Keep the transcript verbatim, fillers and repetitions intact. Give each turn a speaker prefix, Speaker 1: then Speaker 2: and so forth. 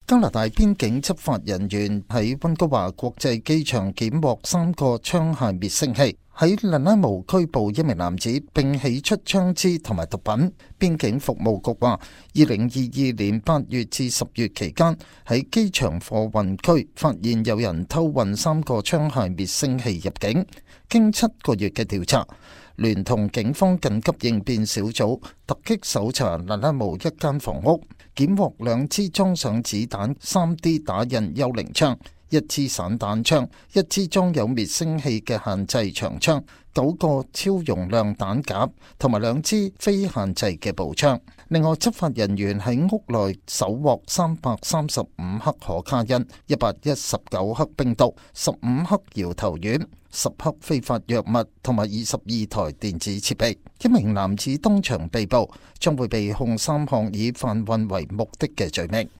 Speaker 1: 加拿大邊境執法人員喺溫哥華國際機場檢獲三個槍械滅聲器，喺蘭拉姆拘捕一名男子，並起出槍支同埋毒品。邊境服務局話，二零二二年八月至十月期間，喺機場貨運區發現有人偷運三個槍械滅聲器入境。經七個月嘅調查，聯同警方緊急應變小組突擊搜查蘭拉姆一間房屋，檢獲兩支裝上子彈 三 D 打印幽靈槍、一支散彈槍、一支裝有滅聲器嘅限制長槍、九個超容量彈夾同埋兩支非限制嘅步槍。另外，執法人員喺屋內搜獲三百三十五克可卡因、一百一十九克冰毒、十五克搖頭丸、十克非法藥物同埋二十二台電子設備。一名男子當場被捕，將會被控三項以販運為目的嘅罪名。